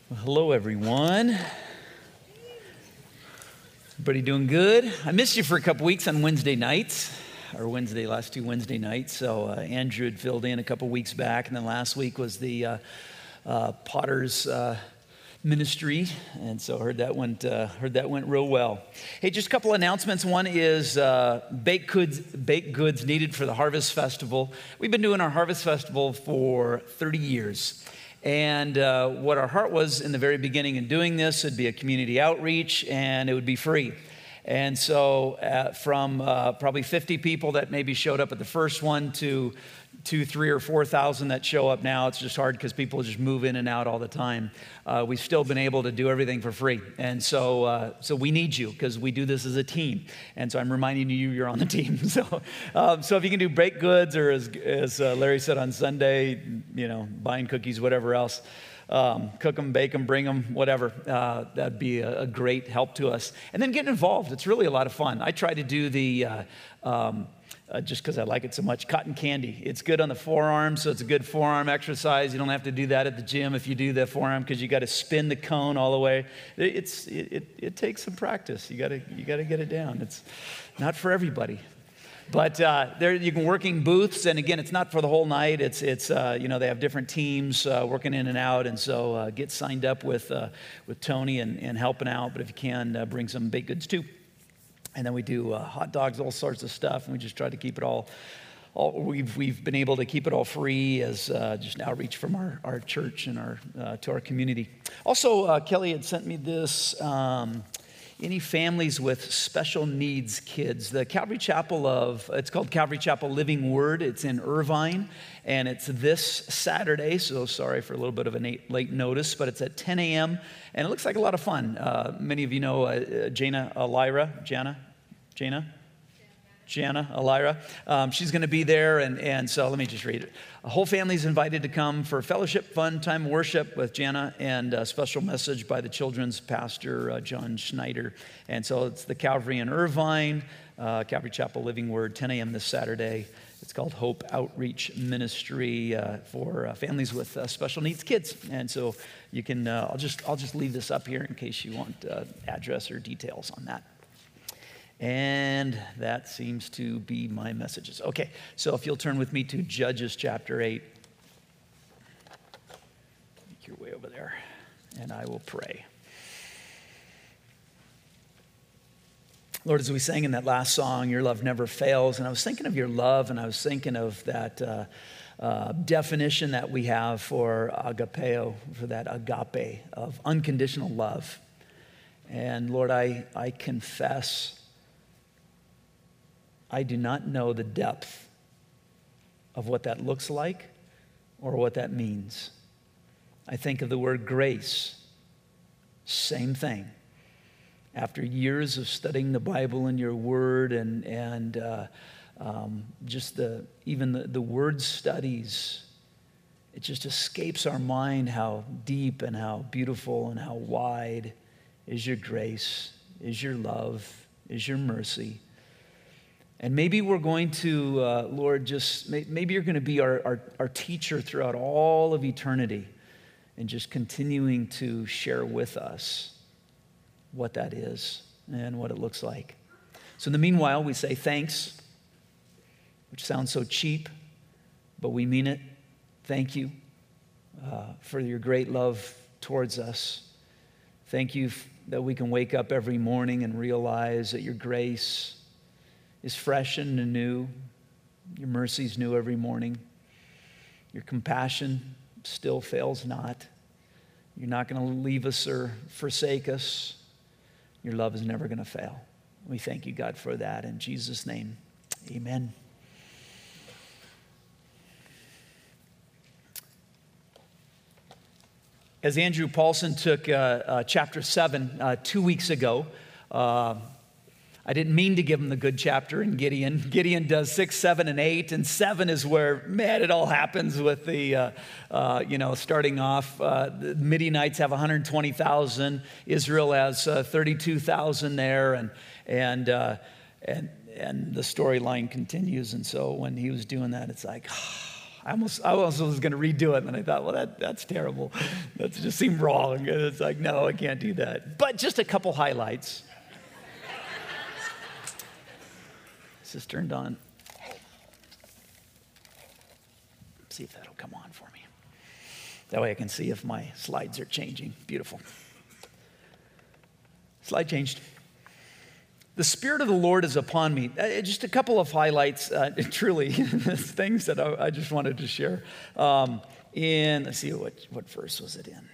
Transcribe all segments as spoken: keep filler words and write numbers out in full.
Well, hello, everyone. Everybody doing good? I missed you for a couple weeks on Wednesday nights, or Wednesday, last two Wednesday nights. So uh, Andrew had filled in a couple weeks back, and then last week was the uh, uh, Potter's uh, ministry, and so heard that went uh, heard that went real well. Hey, just a couple announcements. One is uh, baked goods baked goods needed for the Harvest Festival. We've been doing our Harvest Festival for thirty years. And uh, what our heart was in the very beginning in doing this, it'd be a community outreach and it would be free. And so uh, from uh, probably fifty people that maybe showed up at the first one to two, three, or four thousand that show up now, it's just hard because people just move in and out all the time. Uh, we've still been able to do everything for free. And so uh, so we need you because we do this as a team. And so I'm reminding you you're on the team. So um, so if you can do baked goods or as, as uh, Larry said on Sunday, you know, buying cookies, whatever else, Um, cook them, bake them, bring them, whatever. Uh, that'd be a, a great help to us. And then getting involved. It's really a lot of fun. I try to do the, uh, um, uh, just because I like it so much, cotton candy. It's good on the forearm, so it's a good forearm exercise. You don't have to do that at the gym if you do the forearm because you got to spin the cone all the way. It's it, it, it takes some practice. You got to you got to get it down. It's not for everybody. But uh, there you can work in booths, and again, it's not for the whole night. It's it's uh, you know they have different teams uh, working in and out, and so uh, get signed up with uh, with Tony and, and helping out. But if you can, uh, bring some baked goods too. And then we do uh, hot dogs, all sorts of stuff, and we just try to keep it all. all we've we've been able to keep it all free as uh, just an outreach from our, our church and our uh, to our community. Also, uh, Kelly had sent me this. Um, Any families with special needs kids? The Calvary Chapel of, it's called Calvary Chapel Living Word. It's in Irvine, and it's this Saturday, so sorry for a little bit of a late notice, but it's at ten a.m., and it looks like a lot of fun. Uh, many of you know uh, Jana Elira, Jana, Jana? Jana Elira. Um, she's going to be there, and, and so let me just read it. A whole family's invited to come for fellowship, fun time of worship with Jana, and a special message by the children's pastor, uh, John Schneider. And so it's the Calvary in Irvine, uh, Calvary Chapel Living Word, ten a.m. this Saturday. It's called Hope Outreach Ministry uh, for uh, families with uh, special needs kids. And so you can, uh, I'll just I'll just leave this up here in case you want uh, address or details on that. And that seems to be my messages. Okay, so if you'll turn with me to Judges chapter eight. Make your way over there, and I will pray. Lord, as we sang in that last song, Your Love Never Fails, and I was thinking of your love, and I was thinking of that uh, uh, definition that we have for agapeo, for that agape of unconditional love. And Lord, I, I confess I do not know the depth of what that looks like or what that means. I think of the word grace, same thing. After years of studying the Bible and your word and, and uh, um, just the even the, the word studies, it just escapes our mind how deep and how beautiful and how wide is your grace, is your love, is your mercy. And maybe we're going to, uh, Lord, just, maybe you're going to be our, our, our teacher throughout all of eternity and just continuing to share with us what that is and what it looks like. So in the meanwhile, we say thanks, which sounds so cheap, but we mean it. Thank you uh, for your great love towards us. Thank you f- that we can wake up every morning and realize that your grace is fresh and new. Your mercy is new every morning. Your compassion still fails not. You're not going to leave us or forsake us. Your love is never going to fail. We thank you, God, for that. In Jesus' name, amen. As Andrew Paulson took uh, uh, chapter seven uh, two weeks ago, uh, I didn't mean to give him the good chapter in Gideon. Gideon does six, seven, and eight, and seven is where, man, it all happens with the, uh, uh, you know, starting off. Uh, the Midianites have one hundred twenty thousand. Israel has uh, thirty-two thousand there, and and uh, and and the storyline continues. And so when he was doing that, it's like, I almost, I almost was going to redo it, and then I thought, well, that, that's terrible. That just seemed wrong. And it's like, no, I can't do that. But just a couple highlights. This is turned on. See if that'll come on for me. That way I can see if my slides are changing. Beautiful. Slide changed. The Spirit of the Lord is upon me. Uh, just a couple of highlights, uh, truly, things that I, I just wanted to share. Um, in, let's see, what, what verse was it in?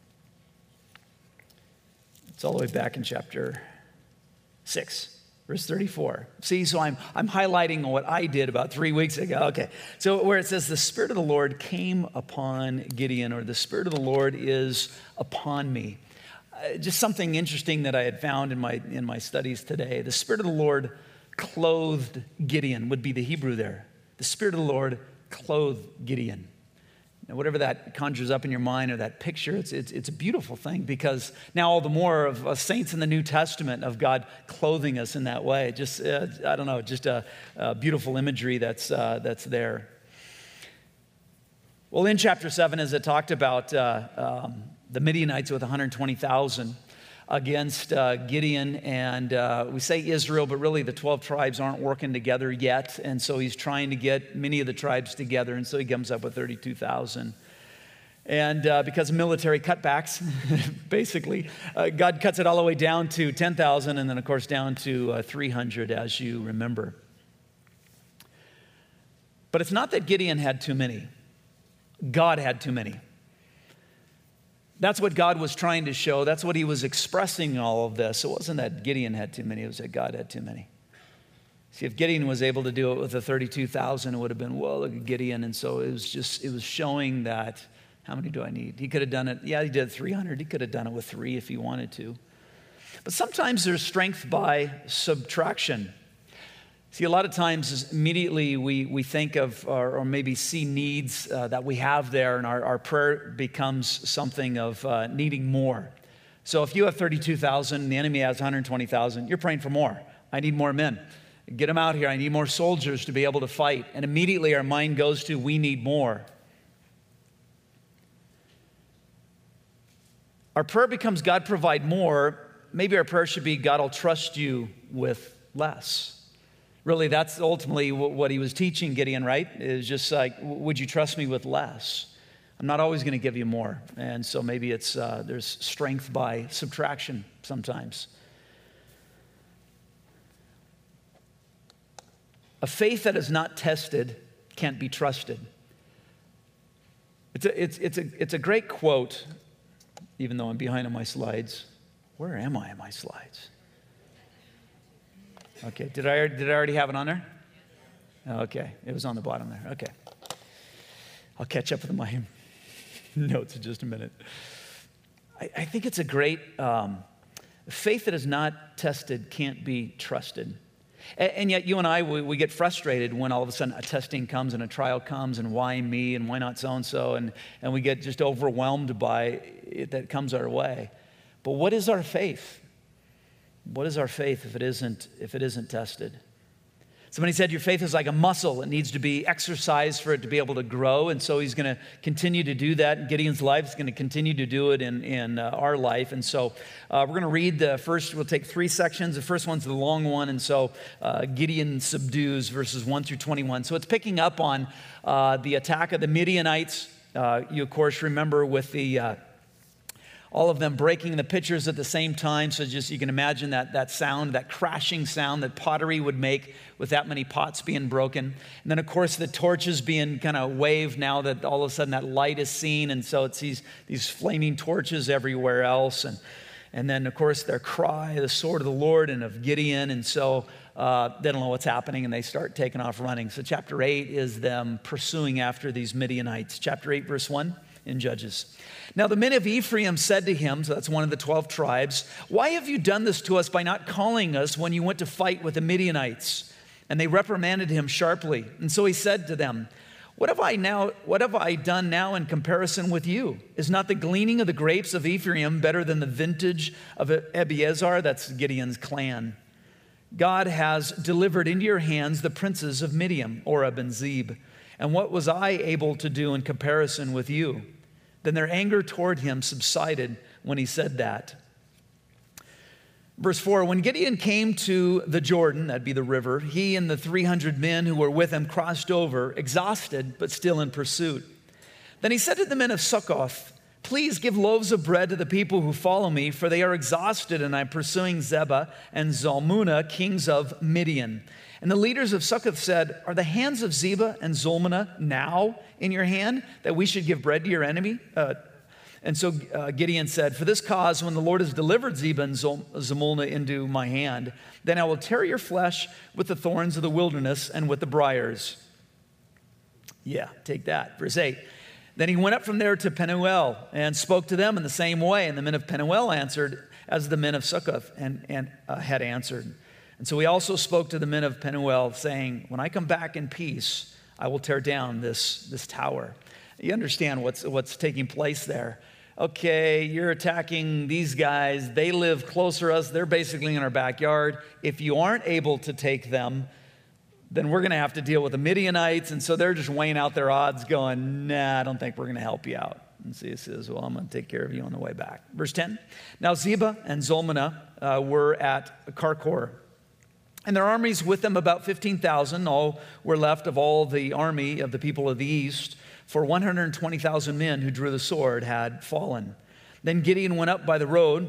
It's all the way back in chapter six, verse thirty-four. See, so I'm, I'm highlighting what I did about three weeks ago. Okay, so where it says, the Spirit of the Lord came upon Gideon, or the Spirit of the Lord is upon me. Uh, just something interesting that I had found in my in my studies today. The Spirit of the Lord clothed Gideon would be the Hebrew there. The Spirit of the Lord clothed Gideon. Now, whatever that conjures up in your mind or that picture, it's, it's, it's a beautiful thing, because now all the more of uh, saints in the New Testament of God clothing us in that way. Just, uh, I don't know, just a, a beautiful imagery that's, uh, that's there. Well, in chapter seven, as it talked about uh, um, the Midianites with one hundred twenty thousand against uh, Gideon, and uh, we say Israel, but really the twelve tribes aren't working together yet, and so he's trying to get many of the tribes together, and so he comes up with thirty-two thousand. And uh, because of military cutbacks, basically, uh, God cuts it all the way down to ten thousand, and then, of course, down to uh, three hundred, as you remember. But it's not that Gideon had too many. God had too many. That's what God was trying to show. That's what he was expressing in all of this. It wasn't that Gideon had too many. It was that God had too many. See, if Gideon was able to do it with the thirty-two thousand, it would have been, well, look at Gideon. And so it was just, it was showing that, how many do I need? He could have done it. Yeah, he did three hundred. He could have done it with three if he wanted to. But sometimes there's strength by subtraction. See, a lot of times immediately we, we think of or, or maybe see needs uh, that we have there, and our, our prayer becomes something of uh, needing more. So if you have thirty-two thousand, the enemy has one hundred twenty thousand, you're praying for more. I need more men. Get them out here. I need more soldiers to be able to fight. And immediately our mind goes to, we need more. Our prayer becomes, God, provide more. Maybe our prayer should be, God, I'll trust you with less. Really, that's ultimately what he was teaching Gideon, right? Is just like, would you trust me with less? I'm not always going to give you more. And so maybe it's uh, there's strength by subtraction sometimes. A faith that is not tested can't be trusted. It's a, it's, it's a, it's a great quote, even though I'm behind on my slides. Where am I in my slides? Okay, did I, did I already have it on there? Okay, it was on the bottom there. Okay. I'll catch up with my notes in just a minute. I, I think it's a great, um, faith that is not tested can't be trusted. And, and yet you and I, we, we get frustrated when all of a sudden a testing comes and a trial comes, and why me and why not so-and-so, and, and we get just overwhelmed by it that comes our way. But what is our faith? What is our faith if it isn't if it isn't tested? Somebody said your faith is like a muscle. It needs to be exercised for it to be able to grow. And so he's going to continue to do that in Gideon's life. He's going to continue to do it in, in uh, our life. And so uh, we're going to read the first, we'll take three sections. The first one's the long one. And so uh, Gideon subdues verses one through twenty-one. So it's picking up on uh, the attack of the Midianites. Uh, you, of course, remember with the... Uh, all of them breaking the pitchers at the same time. So just you can imagine that, that sound, that crashing sound that pottery would make with that many pots being broken. And then, of course, the torches being kind of waved now that all of a sudden that light is seen. And so it's these, these flaming torches everywhere else. And, and then, of course, their cry, the sword of the Lord and of Gideon. And so uh, they don't know what's happening, and they start taking off running. So chapter eight is them pursuing after these Midianites. Chapter eight, verse one. In Judges. Now the men of Ephraim said to him, so that's one of the twelve tribes, why have you done this to us by not calling us when you went to fight with the Midianites? And they reprimanded him sharply. And so he said to them, what have I now, what have I done now in comparison with you? Is not the gleaning of the grapes of Ephraim better than the vintage of Abiezer? That's Gideon's clan. God has delivered into your hands the princes of Midian, Oreb and Zeb. And what was I able to do in comparison with you?" Then their anger toward him subsided when he said that. Verse four, when Gideon came to the Jordan, that'd be the river, he and the three hundred men who were with him crossed over, exhausted, but still in pursuit. Then he said to the men of Succoth, "Please give loaves of bread to the people who follow me, for they are exhausted, and I'm pursuing Zebah and Zalmunna, kings of Midian." And the leaders of Succoth said, "Are the hands of Zebah and Zalmunna now in your hand, that we should give bread to your enemy?" Uh, And so uh, Gideon said, "For this cause, when the Lord has delivered Zebah and Zalmunna into my hand, then I will tear your flesh with the thorns of the wilderness and with the briars." Yeah, take that. Verse eight. Then he went up from there to Penuel and spoke to them in the same way. And the men of Penuel answered as the men of Succoth and, and uh, had answered. And so he also spoke to the men of Penuel, saying, "When I come back in peace, I will tear down this, this tower." You understand what's, what's taking place there. Okay, you're attacking these guys. They live closer to us. They're basically in our backyard. If you aren't able to take them, then we're going to have to deal with the Midianites. And so they're just weighing out their odds going, "Nah, I don't think we're going to help you out." And so he says, "Well, I'm going to take care of you on the way back." Verse ten, now Zebah and Zalmunna uh, were at Karkor, and their armies with them about fifteen thousand. All were left of all the army of the people of the east. For one hundred twenty thousand men who drew the sword had fallen. Then Gideon went up by the road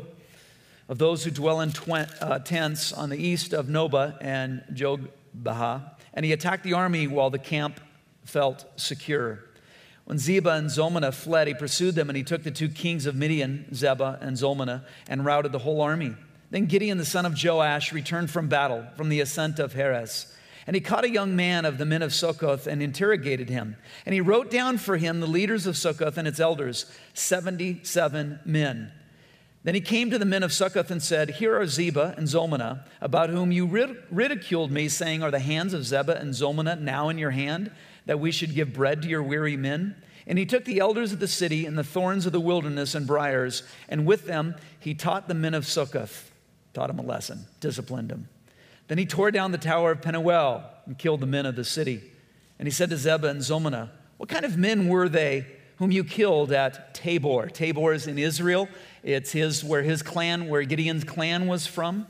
of those who dwell in twen- uh, tents on the east of Nobah and Jogbehah, and he attacked the army while the camp felt secure. When Zebah and Zalmunna fled, he pursued them, and he took the two kings of Midian, Zebah and Zalmunna, and routed the whole army. Then Gideon, the son of Joash, returned from battle, from the ascent of Heres. And he caught a young man of the men of Succoth and interrogated him. And he wrote down for him the leaders of Succoth and its elders, seventy-seven men. Then he came to the men of Succoth and said, "Here are Zebah and Zalmunna, about whom you rid- ridiculed me, saying, 'Are the hands of Zebah and Zalmunna now in your hand, that we should give bread to your weary men?' And he took the elders of the city and the thorns of the wilderness and briars, and with them he taught the men of Succoth," taught them a lesson, disciplined them. Then he tore down the tower of Penuel and killed the men of the city. And he said to Zebah and Zalmunna, "What kind of men were they whom you killed at Tabor?" Tabor is in Israel. It's his where his clan, where Gideon's clan was from.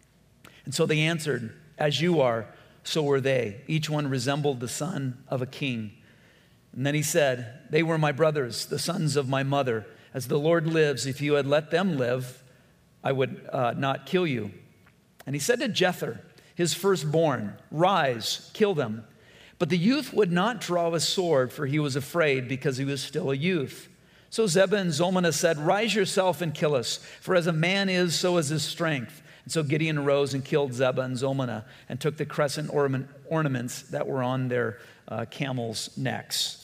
And so they answered, "As you are, so were they. Each one resembled the son of a king." And then he said, "They were my brothers, the sons of my mother. As the Lord lives, if you had let them live, I would uh, not kill you." And he said to Jether, his firstborn, "Rise, kill them." But the youth would not draw his sword, for he was afraid, because he was still a youth. So Zebah and Zalmunna said, "Rise yourself and kill us, for as a man is, so is his strength." And so Gideon arose and killed Zebah and Zalmunna, and took the crescent ornament, ornaments that were on their uh, camels' necks.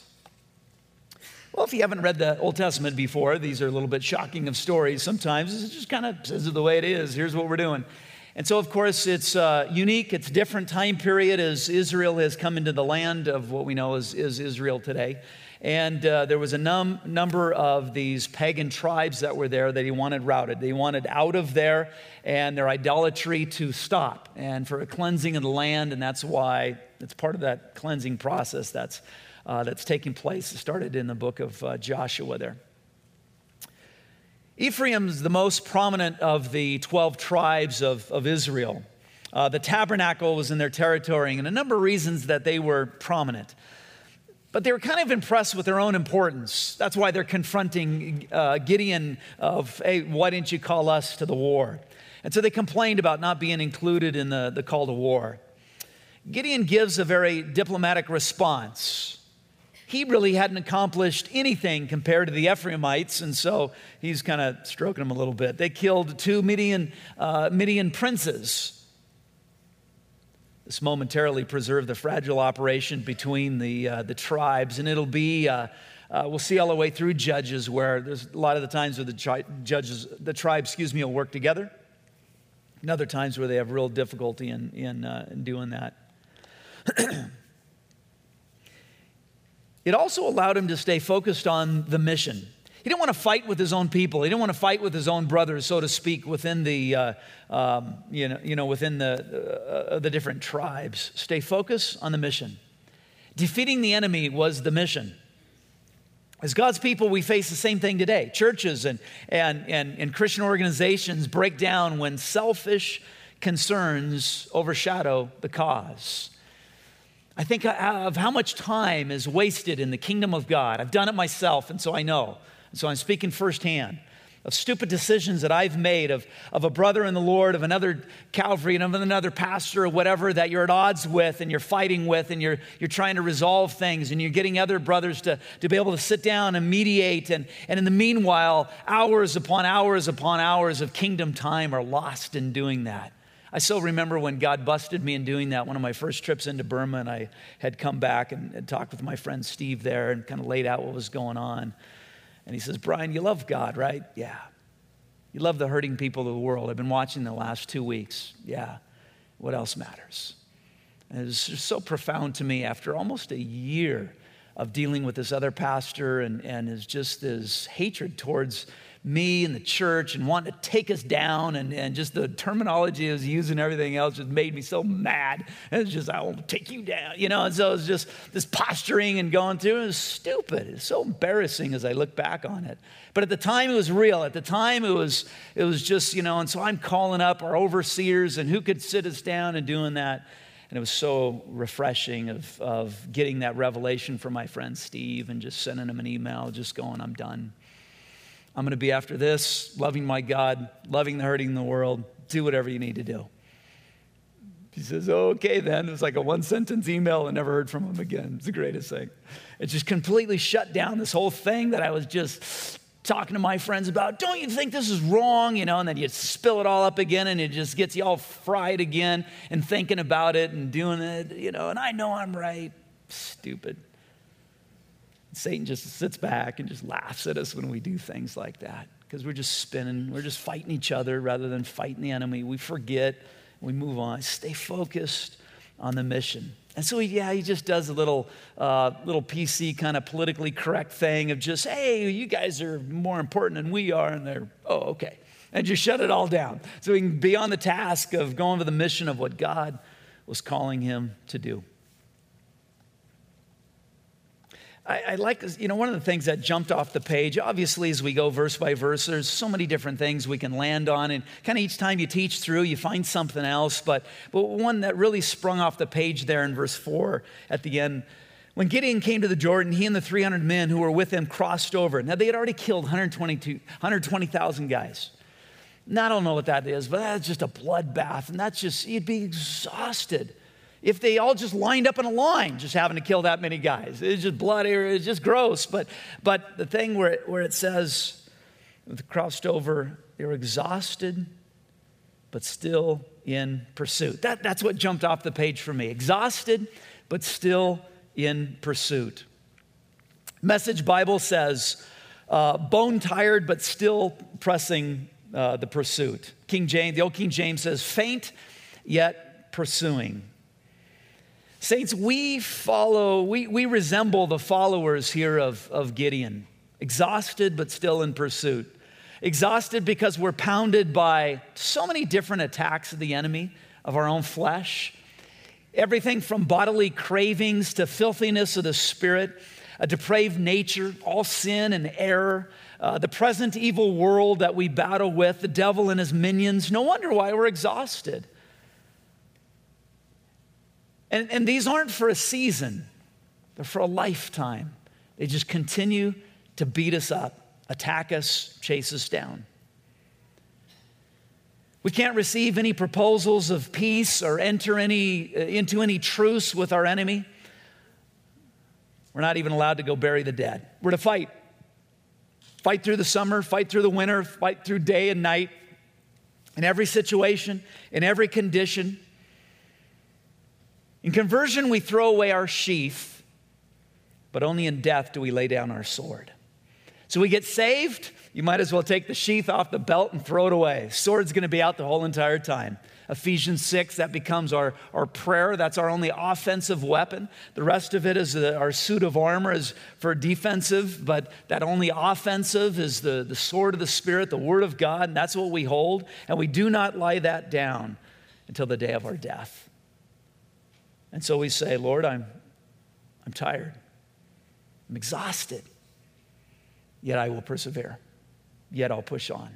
Well, if you haven't read the Old Testament before, these are a little bit shocking of stories. Sometimes it just kind of says it the way it is. Here's what we're doing. And so, of course, it's uh, unique. It's a different time period as Israel has come into the land of what we know as is Israel today. And uh, there was a num- number of these pagan tribes that were there that he wanted routed. They wanted out of there and their idolatry to stop, and for a cleansing of the land. And that's why it's part of that cleansing process that's, uh, that's taking place. It started in the book of uh, Joshua there. Ephraim's the most prominent of the twelve tribes of, of Israel. Uh, the tabernacle was in their territory, and a number of reasons that they were prominent. But they were kind of impressed with their own importance. That's why they're confronting uh, Gideon of, "Hey, why didn't you call us to the war?" And so they complained about not being included in the, the call to war. Gideon gives a very diplomatic response. He really hadn't accomplished anything compared to the Ephraimites, and so he's kind of stroking them a little bit. They killed two Midian, uh, Midian princes. This momentarily preserved the fragile operation between the uh, the tribes, and it'll be uh, uh, we'll see all the way through Judges, where there's a lot of the times where the tri- judges, the tribe, excuse me, will work together, and other times where they have real difficulty in in, uh, in doing that. It also allowed him to stay focused on the mission. He didn't want to fight with his own people. He didn't want to fight with his own brothers, so to speak, within the, uh, um, you know, you know, within the uh, the different tribes. Stay focused on the mission. Defeating the enemy was the mission. As God's people, we face the same thing today. Churches and, and, and, and Christian organizations break down when selfish concerns overshadow the cause. I think of how much time is wasted in the kingdom of God. I've done it myself, and so I know. And so I'm speaking firsthand of stupid decisions that I've made of, of a brother in the Lord, of another Calvary, and of another pastor or whatever that you're at odds with and you're fighting with and you're, you're trying to resolve things and you're getting other brothers to, to be able to sit down and mediate. And, and in the meanwhile, hours upon hours upon hours of kingdom time are lost in doing that. I still remember when God busted me in doing that, one of my first trips into Burma, and I had come back and, and talked with my friend Steve there and kind of laid out what was going on. And he says, Brian, you love God, right? Yeah. You love the hurting people of the world. I've been watching the last two weeks. Yeah. What else matters? And it was just so profound to me after almost a year of dealing with this other pastor and, and his just this hatred towards me and the church and wanting to take us down, and, and just the terminology he was using and everything else just made me so mad. And it's just, I won't take you down, you know. And so it was just this posturing and going through. It was stupid. It's so embarrassing as I look back on it. But at the time, it was real. At the time, it was it was just, you know. And so I'm calling up our overseers and who could sit us down and doing that. And it was so refreshing of of getting that revelation from my friend Steve and just sending him an email, just going, I'm done. I'm going to be after this, loving my God, loving the hurting in the world. Do whatever you need to do. He says, oh, okay then. It was like a one-sentence email. I never heard from him again. It's the greatest thing. It just completely shut down this whole thing that I was just talking to my friends about. Don't you think this is wrong? You know, and then you spill it all up again, and it just gets you all fried again and thinking about it and doing it, you know, and I know I'm right. Stupid. Satan just sits back and just laughs at us when we do things like that because we're just spinning. We're just fighting each other rather than fighting the enemy. We forget. We move on. Stay focused on the mission. And so, he, yeah, he just does a little, uh, little P C kind of politically correct thing of just, hey, you guys are more important than we are. And they're, oh, okay. And just shut it all down so he can be on the task of going to the mission of what God was calling him to do. I, I like, you know, one of the things that jumped off the page, obviously, as we go verse by verse, there's so many different things we can land on. And kind of each time you teach through, you find something else. But, but one that really sprung off the page there in verse four at the end, when Gideon came to the Jordan, he and the three hundred men who were with him crossed over. Now, they had already killed one hundred twenty thousand guys. Now, I don't know what that is, but that's just a bloodbath. And that's just, you'd be exhausted if they all just lined up in a line, just having to kill that many guys. It's just bloody, it's just gross. But but the thing where it, where it says, they crossed over, they were exhausted, but still in pursuit. That, that's what jumped off the page for me. Exhausted, but still in pursuit. Message Bible says, uh, bone tired, but still pressing uh, the pursuit. King James, the old King James says, faint, yet pursuing. Saints, we follow, we, we resemble the followers here of, of Gideon. Exhausted, but still in pursuit. Exhausted because we're pounded by so many different attacks of the enemy, of our own flesh. Everything from bodily cravings to filthiness of the spirit, a depraved nature, all sin and error, uh, the present evil world that we battle with, the devil and his minions. No wonder why we're exhausted. And, and these aren't for a season. They're for a lifetime. They just continue to beat us up, attack us, chase us down. We can't receive any proposals of peace or enter any, uh, into any truce with our enemy. We're not even allowed to go bury the dead. We're to fight. Fight through the summer, fight through the winter, fight through day and night. In every situation, in every condition. In conversion, we throw away our sheath, but only in death do we lay down our sword. So we get saved, you might as well take the sheath off the belt and throw it away. Sword's going to be out the whole entire time. Ephesians six, that becomes our, our prayer. That's our only offensive weapon. The rest of it is the, our suit of armor is for defensive, but that only offensive is the, the sword of the Spirit, the Word of God, and that's what we hold. And we do not lie that down until the day of our death. And so we say, Lord, I'm, I'm tired. I'm exhausted. Yet I will persevere. Yet I'll push on.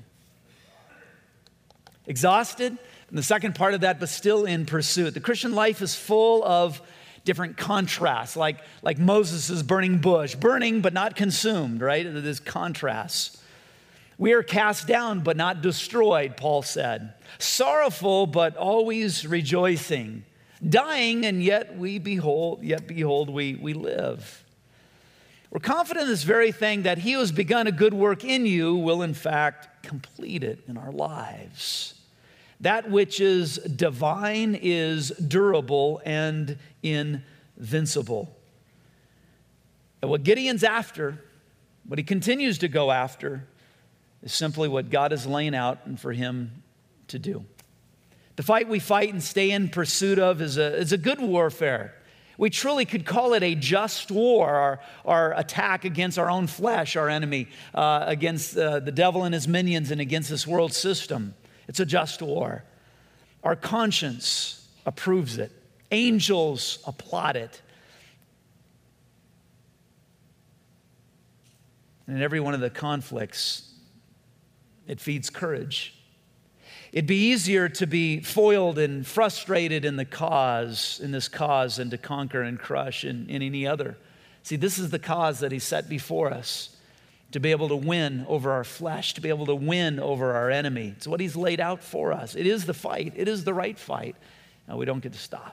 Exhausted, and the second part of that, but still in pursuit. The Christian life is full of different contrasts, like, like Moses' burning bush, burning but not consumed, right? There's contrasts. We are cast down but not destroyed, Paul said. Sorrowful but always rejoicing. Dying and yet we behold, yet behold we, we live. We're confident in this very thing that he who has begun a good work in you will in fact complete it in our lives. That which is divine is durable and invincible. And what Gideon's after, what he continues to go after, is simply what God is laying out and for him to do. The fight we fight and stay in pursuit of is a, is a good warfare. We truly could call it a just war, our, our attack against our own flesh, our enemy, uh, against uh, the devil and his minions, and against this world system. It's a just war. Our conscience approves it. Angels applaud it. And in every one of the conflicts, it feeds courage. It'd be easier to be foiled and frustrated in the cause, in this cause, than to conquer and crush in, in any other. See, this is the cause that he set before us, to be able to win over our flesh, to be able to win over our enemy. It's what he's laid out for us. It is the fight. It is the right fight. And we don't get to stop.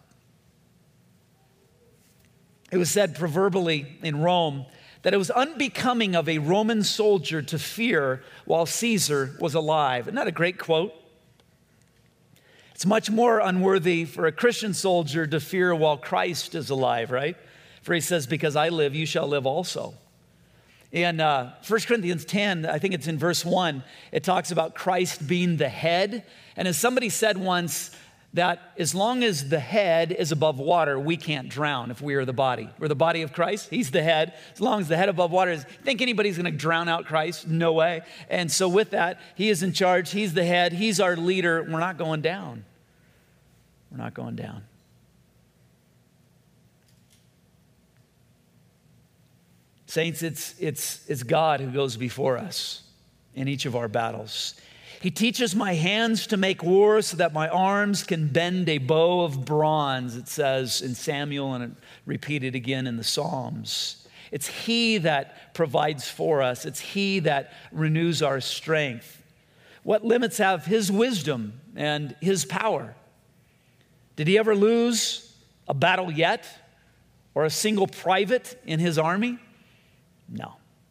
It was said proverbially in Rome that it was unbecoming of a Roman soldier to fear while Caesar was alive. Isn't that a great quote? It's much more unworthy for a Christian soldier to fear while Christ is alive, right? For he says, because I live, you shall live also. In uh, First Corinthians ten, I think it's in verse one, it talks about Christ being the head. And as somebody said once, that as long as the head is above water, we can't drown if we are the body. We're the body of Christ. He's the head. As long as the head above water is, think anybody's going to drown out Christ? No way. And so with that, he is in charge. He's the head. He's our leader. We're not going down. We're not going down. Saints, it's, it's, it's God who goes before us in each of our battles. He teaches my hands to make war so that my arms can bend a bow of bronze, it says in Samuel, and it repeated again in the Psalms. It's he that provides for us. It's he that renews our strength. What limits have his wisdom and his power? Did he ever lose a battle yet? Or a single private in his army? No.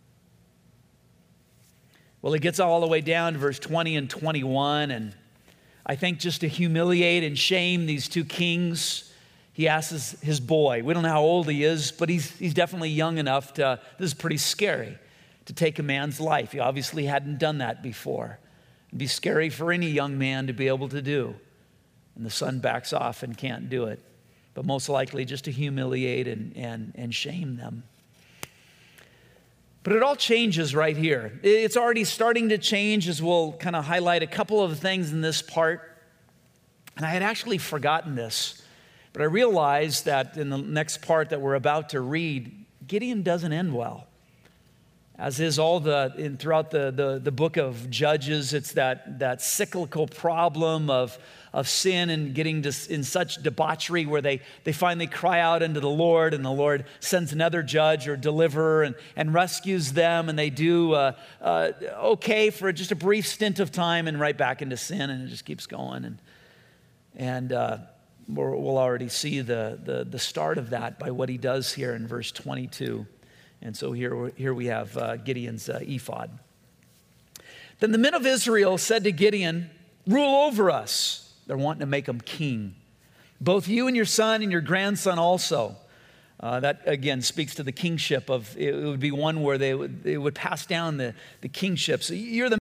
Well, it gets all the way down to verse twenty and twenty-one, and I think just to humiliate and shame these two kings, he asks his boy. We don't know how old he is, but he's, he's definitely young enough to, this is pretty scary, to take a man's life. He obviously hadn't done that before. It'd be scary for any young man to be able to do. And the son backs off and can't do it, but most likely just to humiliate and, and, and shame them. But it all changes right here. It's already starting to change, as we'll kind of highlight a couple of things in this part. And I had actually forgotten this, but I realized that in the next part that we're about to read, Gideon doesn't end well. As is all the, in, throughout the, the, the book of Judges, it's that, that cyclical problem of, of sin and getting to, in such debauchery where they, they finally cry out unto the Lord, and the Lord sends another judge or deliverer and, and rescues them, and they do uh, uh, okay for just a brief stint of time and right back into sin, and it just keeps going. And, and uh, we'll already see the, the, the start of that by what he does here in verse twenty-two. And so here, here we have uh, Gideon's uh, ephod. Then the men of Israel said to Gideon, rule over us. They're wanting to make him king. Both you and your son and your grandson also. Uh, that, again, speaks to the kingship of, it would be one where they would, they would pass down the, the kingship. So you're the